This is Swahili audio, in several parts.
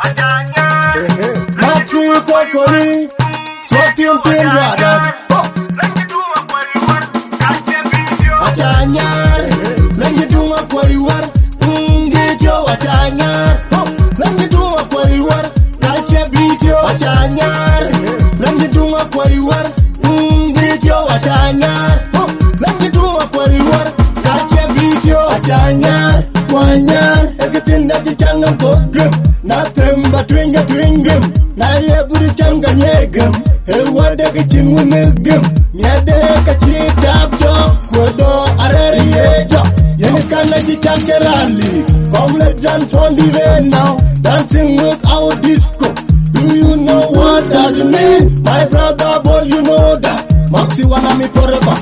Matsu kokori, sokin pindrada. Atanyar, lengi duma kwa iwar, ndijo atanyar. Lengi duma kwa iwar, kalche bijo atanyar. Lengi duma kwa iwar, ndijo atanyar. Lengi duma kwa iwar, kalche bijo atanyar. Kwanyar, egetinda tichanga kogem. Natemba twinga twingem, na yeburi changa nyegem. Ewade kichin winegem, nyade kachitabjo, kodo areri yejo. Yenikana chichake rally, come let's dance on the way now, dancing with our disco. Do you know what does it mean? My brother boy, you know that. Maxi wanna me forever.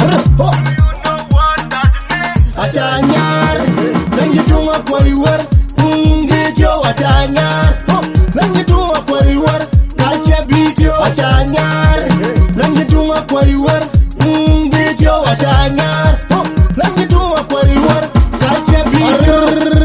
Atanyar, lengi tunga kwa iwer, ndijo atanyar. Lengi tunga kwa iwer, kalche bijo atanyar. Lengi tunga kwa iwer, ndijo atanyar. Lengi tunga kwa iwer, kalche bijo.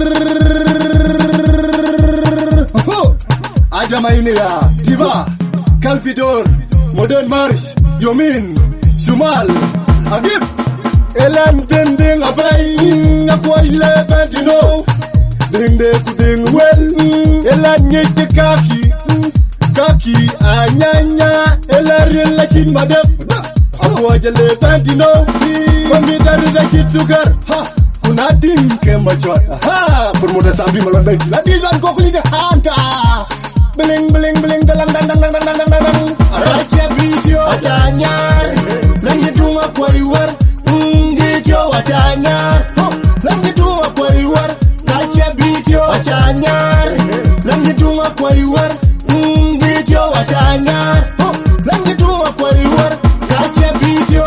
Ajamaine ya Diva, Kalpidor, Modern March, Yomin, Sumal, Agib. Elan ding abay na koy level you know ding de ding well elan nyeke kaki anyanya elarin la chin madep akwa jale you know mami dari da kitugar ha kuna ding ke machot ha promoter sambi malon bay la dizan ko ko de hanta bling bling bling dalang arache video atanyar nangi tunga koy war ndijo atanyar. Lengi tunga kwa iwar, kalche bijo atanyar. Lengi tunga kwa iwar, ndijo atanyar. Lengi tunga kwa iwar, kalche bijo.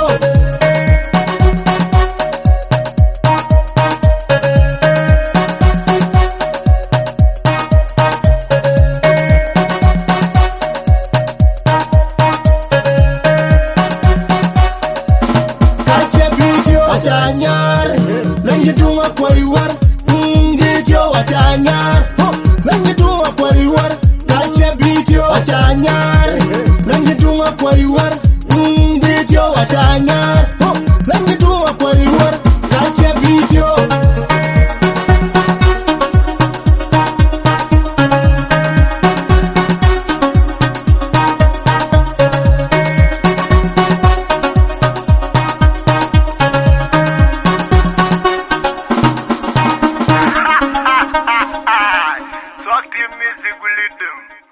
Atanyar, lengi tunga kwa iwar, ndijo atanyar. Lengi tunga kwa iwar, kalche bijo atanyar. Lengi tunga kwa iwar, ndijo atanyar. Lengi tunga kwa iwar, kalche bijo. Swag team music will lead them.